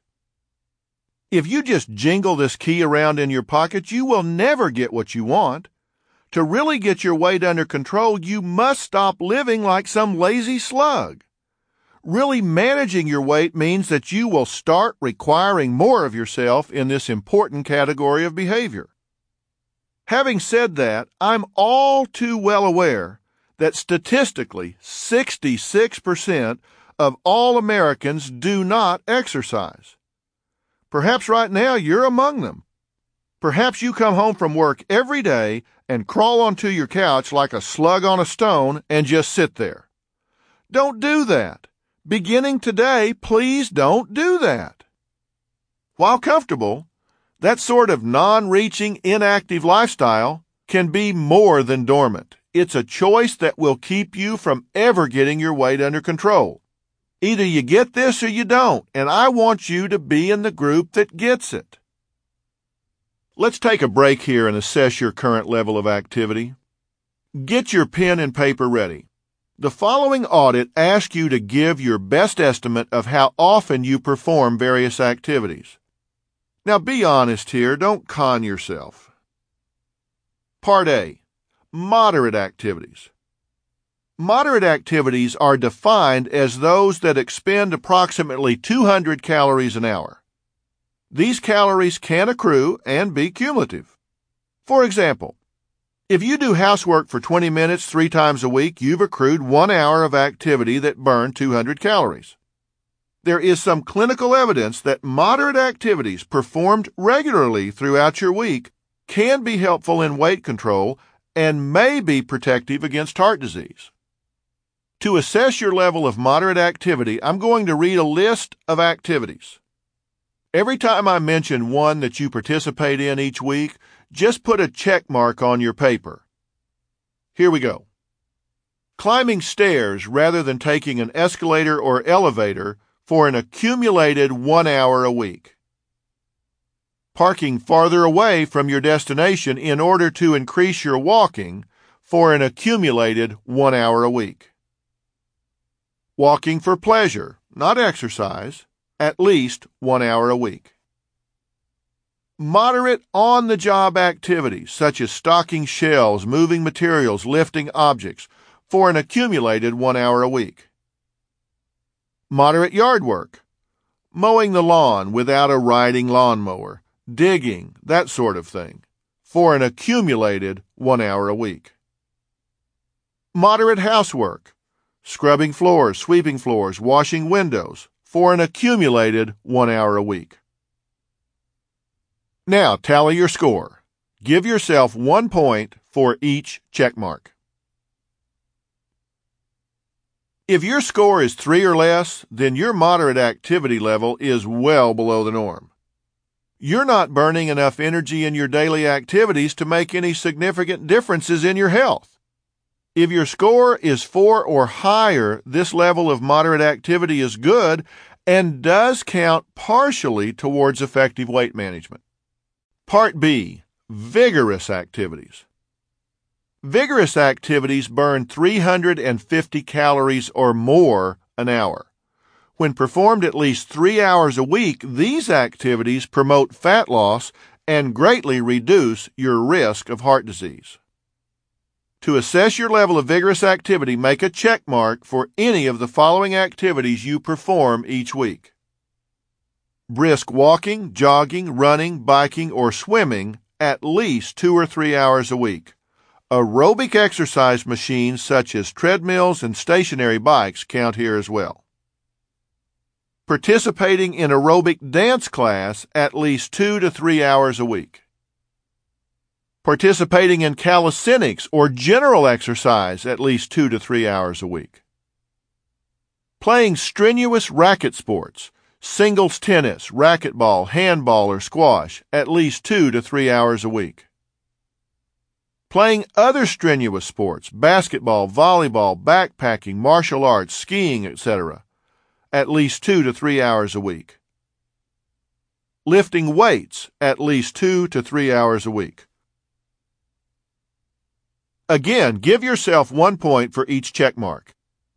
If you just jingle this key around in your pocket, you will never get what you want. To really get your weight under control, you must stop living like some lazy slug. Really managing your weight means that you will start requiring more of yourself in this important category of behavior. Having said that, I'm all too well aware that statistically sixty-six percent of all Americans do not exercise. Perhaps right now you're among them. Perhaps you come home from work every day and crawl onto your couch like a slug on a stone and just sit there. Don't do that. Beginning today, please don't do that. While comfortable, that sort of non-reaching, inactive lifestyle can be more than dormant. It's a choice that will keep you from ever getting your weight under control. Either you get this or you don't, and I want you to be in the group that gets it. Let's take a break here and assess your current level of activity. Get your pen and paper ready. The following audit asks you to give your best estimate of how often you perform various activities. Now be honest here, don't con yourself. Part A, moderate activities. Moderate activities are defined as those that expend approximately two hundred calories an hour. These calories can accrue and be cumulative. For example, if you do housework for twenty minutes three times a week, you've accrued one hour of activity that burned two hundred calories. There is some clinical evidence that moderate activities performed regularly throughout your week can be helpful in weight control and may be protective against heart disease. To assess your level of moderate activity, I'm going to read a list of activities. Every time I mention one that you participate in each week, just put a check mark on your paper. Here we go. Climbing stairs rather than taking an escalator or elevator for an accumulated one hour a week. Parking farther away from your destination in order to increase your walking for an accumulated one hour a week. Walking for pleasure, not exercise, at least one hour a week. Moderate on-the-job activities such as stocking shelves, moving materials, lifting objects for an accumulated one hour a week. Moderate yard work, mowing the lawn without a riding lawnmower, digging, that sort of thing, for an accumulated one hour a week. Moderate housework, scrubbing floors, sweeping floors, washing windows, for an accumulated one hour a week. Now tally your score. Give yourself one point for each check mark. If your score is three or less, then your moderate activity level is well below the norm. You're not burning enough energy in your daily activities to make any significant differences in your health. If your score is four or higher, this level of moderate activity is good and does count partially towards effective weight management. Part B, vigorous activities. Vigorous activities burn three hundred fifty calories or more an hour. When performed at least three hours a week, these activities promote fat loss and greatly reduce your risk of heart disease. To assess your level of vigorous activity, make a check mark for any of the following activities you perform each week. Brisk walking, jogging, running, biking, or swimming at least two or three hours a week. Aerobic exercise machines such as treadmills and stationary bikes count here as well. Participating in aerobic dance class at least two to three hours a week. Participating in calisthenics or general exercise at least two to three hours a week. Playing strenuous racket sports, singles tennis, racquetball, handball, or squash at least two to three hours a week. Playing other strenuous sports, basketball, volleyball, backpacking, martial arts, skiing, et cetera, at least two to three hours a week. Lifting weights at least two to three hours a week. Again, give yourself one point for each check mark.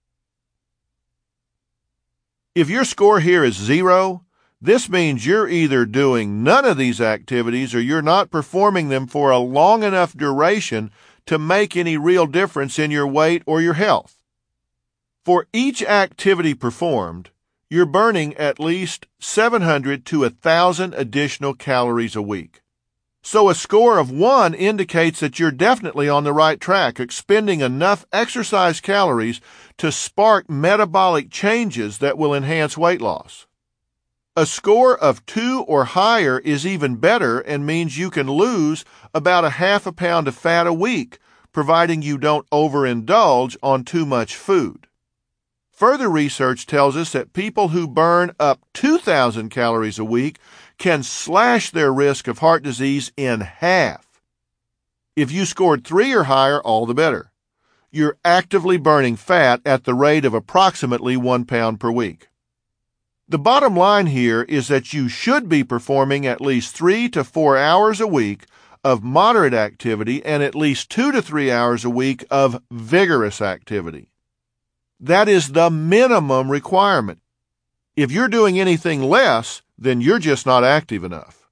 If your score here is zero, this means you're either doing none of these activities or you're not performing them for a long enough duration to make any real difference in your weight or your health. For each activity performed, you're burning at least seven hundred to one thousand additional calories a week. So a score of one indicates that you're definitely on the right track, expending enough exercise calories to spark metabolic changes that will enhance weight loss. A score of two or higher is even better and means you can lose about a half a pound of fat a week, providing you don't overindulge on too much food. Further research tells us that people who burn up two thousand calories a week can slash their risk of heart disease in half. If you scored three or higher, all the better. You're actively burning fat at the rate of approximately one pound per week. The bottom line here is that you should be performing at least three to four hours a week of moderate activity and at least two to three hours a week of vigorous activity. That is the minimum requirement. If you're doing anything less, then you're just not active enough.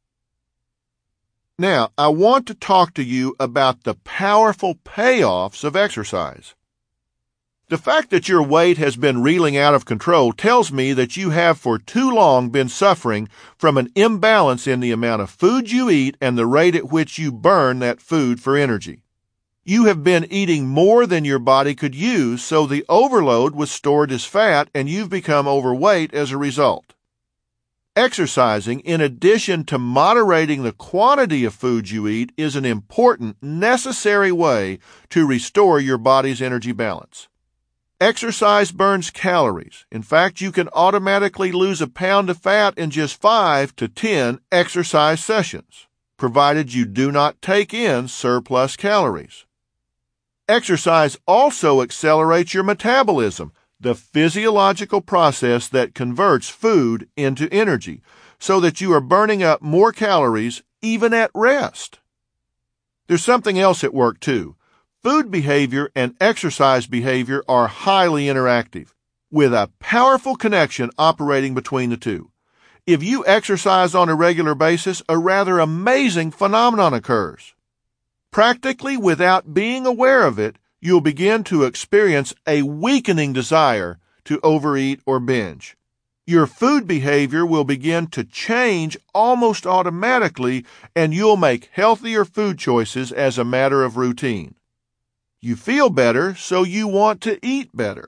Now, I want to talk to you about the powerful payoffs of exercise. The fact that your weight has been reeling out of control tells me that you have for too long been suffering from an imbalance in the amount of food you eat and the rate at which you burn that food for energy. You have been eating more than your body could use, so the overload was stored as fat and you've become overweight as a result. Exercising, in addition to moderating the quantity of food you eat, is an important, necessary way to restore your body's energy balance. Exercise burns calories. In fact, you can automatically lose a pound of fat in just five to ten exercise sessions, provided you do not take in surplus calories. Exercise also accelerates your metabolism, the physiological process that converts food into energy, so that you are burning up more calories even at rest. There's something else at work too. Food behavior and exercise behavior are highly interactive, with a powerful connection operating between the two. If you exercise on a regular basis, a rather amazing phenomenon occurs. Practically without being aware of it, you'll begin to experience a weakening desire to overeat or binge. Your food behavior will begin to change almost automatically, and you'll make healthier food choices as a matter of routine. You feel better, so you want to eat better.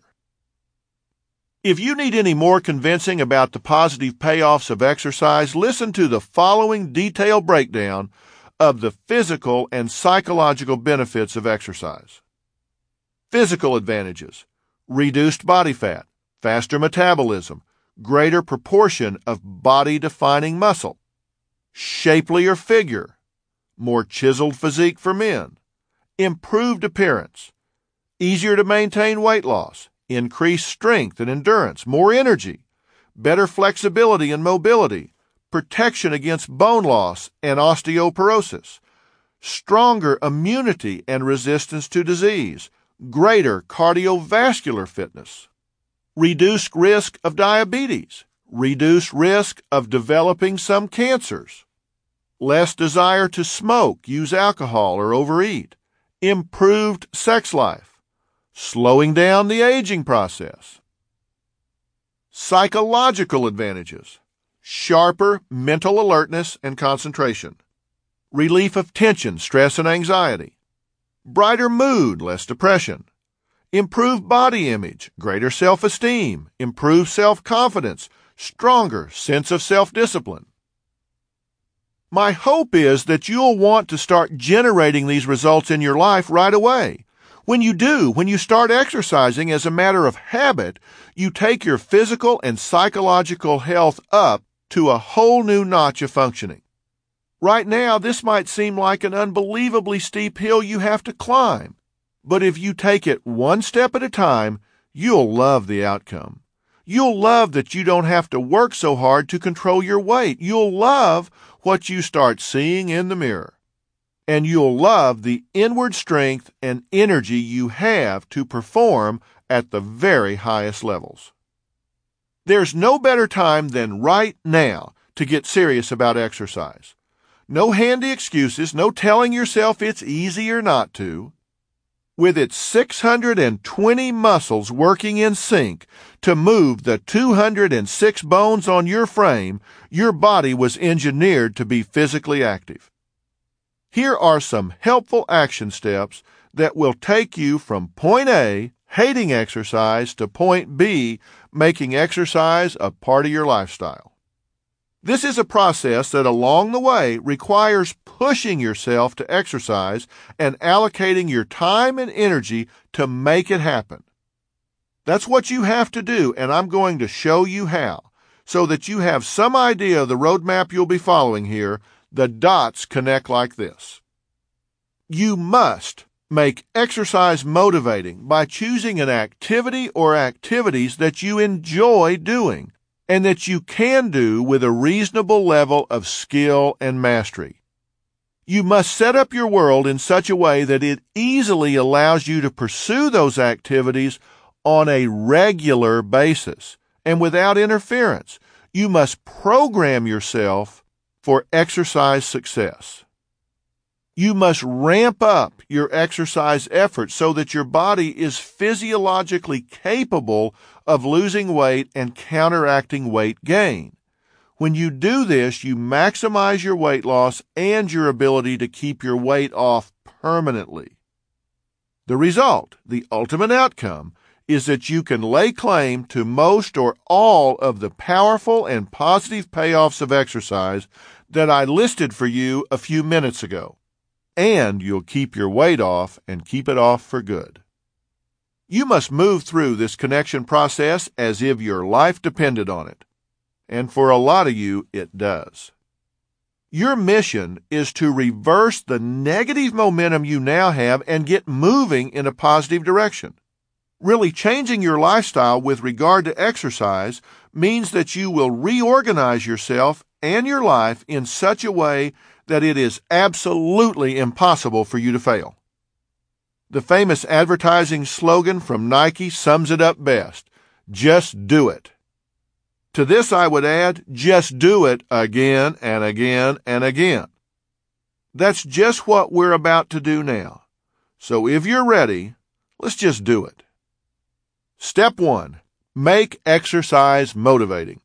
If you need any more convincing about the positive payoffs of exercise, listen to the following detailed breakdown of the physical and psychological benefits of exercise. Physical advantages: reduced body fat, faster metabolism, greater proportion of body-defining muscle, shapelier figure, more chiseled physique for men, improved appearance, easier to maintain weight loss, increased strength and endurance, more energy, better flexibility and mobility, protection against bone loss and osteoporosis, stronger immunity and resistance to disease, greater cardiovascular fitness, reduced risk of diabetes, reduced risk of developing some cancers, less desire to smoke, use alcohol, or overeat, improved sex life, slowing down the aging process. Psychological advantages: sharper mental alertness and concentration, relief of tension, stress, and anxiety, brighter mood, less depression, improved body image, greater self-esteem, improved self-confidence, stronger sense of self-discipline. My hope is that you'll want to start generating these results in your life right away. When you do, when you start exercising as a matter of habit, you take your physical and psychological health up to a whole new notch of functioning. Right now, this might seem like an unbelievably steep hill you have to climb, but if you take it one step at a time, you'll love the outcome. You'll love that you don't have to work so hard to control your weight. You'll love what you start seeing in the mirror. And you'll love the inward strength and energy you have to perform at the very highest levels. There's no better time than right now to get serious about exercise. No handy excuses, no telling yourself it's easy or not to. With its six hundred twenty muscles working in sync to move the two hundred six bones on your frame, your body was engineered to be physically active. Here are some helpful action steps that will take you from point A, hating exercise, to point B, making exercise a part of your lifestyle. This is a process that along the way requires pushing yourself to exercise and allocating your time and energy to make it happen. That's what you have to do, and I'm going to show you how, so that you have some idea of the roadmap you'll be following here. The dots connect like this. You must make exercise motivating by choosing an activity or activities that you enjoy doing and that you can do with a reasonable level of skill and mastery. You must set up your world in such a way that it easily allows you to pursue those activities on a regular basis and without interference. You must program yourself for exercise success. You must ramp up your exercise efforts so that your body is physiologically capable of losing weight and counteracting weight gain. When you do this, you maximize your weight loss and your ability to keep your weight off permanently. The result, the ultimate outcome, is that you can lay claim to most or all of the powerful and positive payoffs of exercise that I listed for you a few minutes ago. And you'll keep your weight off and keep it off for good. You must move through this connection process as if your life depended on it. And for a lot of you, it does. Your mission is to reverse the negative momentum you now have and get moving in a positive direction. Really, changing your lifestyle with regard to exercise means that you will reorganize yourself and your life in such a way that it is absolutely impossible for you to fail. The famous advertising slogan from Nike sums it up best: just do it. To this I would add, just do it again and again and again. That's just what we're about to do now. So if you're ready, let's just do it. Step one, make exercise motivating.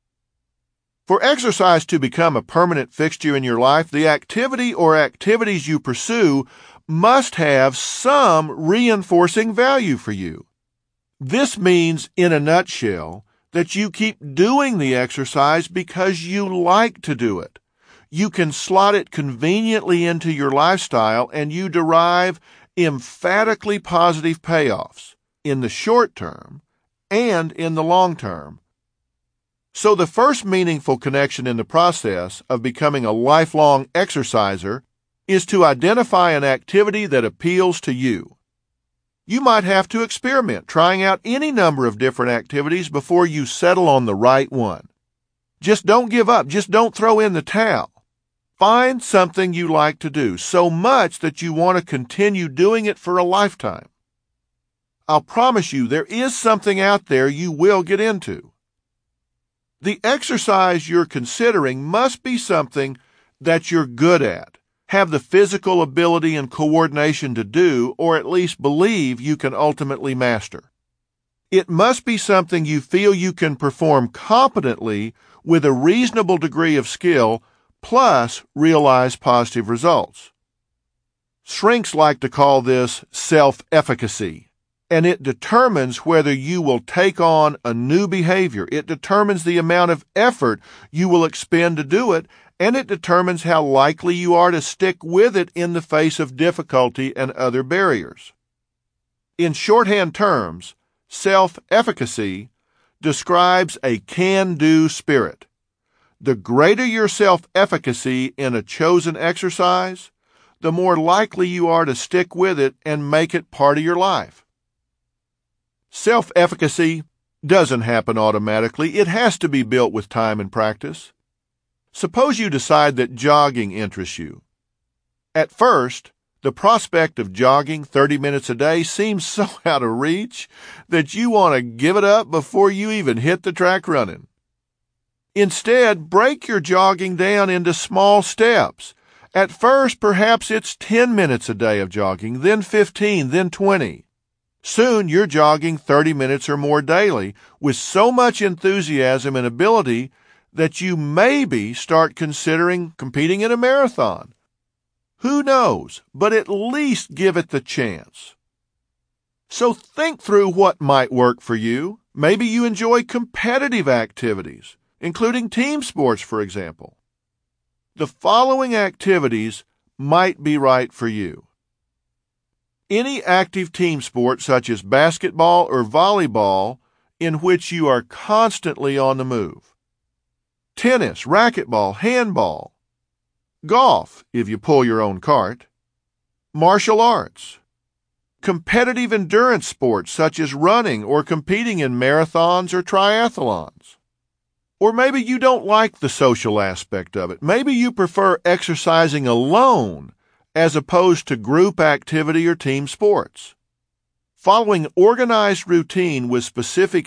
For exercise to become a permanent fixture in your life, the activity or activities you pursue must have some reinforcing value for you. This means, in a nutshell, that you keep doing the exercise because you like to do it. You can slot it conveniently into your lifestyle and you derive emphatically positive payoffs in the short term and in the long term. So the first meaningful connection in the process of becoming a lifelong exerciser is to identify an activity that appeals to you. You might have to experiment, trying out any number of different activities before you settle on the right one. Just don't give up. Just don't throw in the towel. Find something you like to do, so much that you want to continue doing it for a lifetime. I'll promise you there is something out there you will get into. The exercise you're considering must be something that you're good at, have the physical ability and coordination to do, or at least believe you can ultimately master. It must be something you feel you can perform competently with a reasonable degree of skill, plus realize positive results. Shrinks like to call this self-efficacy, and it determines whether you will take on a new behavior. It determines the amount of effort you will expend to do it, and it determines how likely you are to stick with it in the face of difficulty and other barriers. In shorthand terms, self-efficacy describes a can-do spirit. The greater your self-efficacy in a chosen exercise, the more likely you are to stick with it and make it part of your life. Self-efficacy doesn't happen automatically. It has to be built with time and practice. Suppose you decide that jogging interests you. At first, the prospect of jogging thirty minutes a day seems so out of reach that you want to give it up before you even hit the track running. Instead, break your jogging down into small steps. At first, perhaps it's ten minutes a day of jogging, then fifteen, then twenty. Soon, you're jogging thirty minutes or more daily with so much enthusiasm and ability that you maybe start considering competing in a marathon. Who knows, but at least give it the chance. So think through what might work for you. Maybe you enjoy competitive activities, including team sports, for example. The following activities might be right for you. Any active team sport such as basketball or volleyball in which you are constantly on the move. Tennis, racquetball, handball. Golf, if you pull your own cart. Martial arts. Competitive endurance sports such as running or competing in marathons or triathlons. Or maybe you don't like the social aspect of it. Maybe you prefer exercising alone as opposed to group activity or team sports. Following organized routine with specific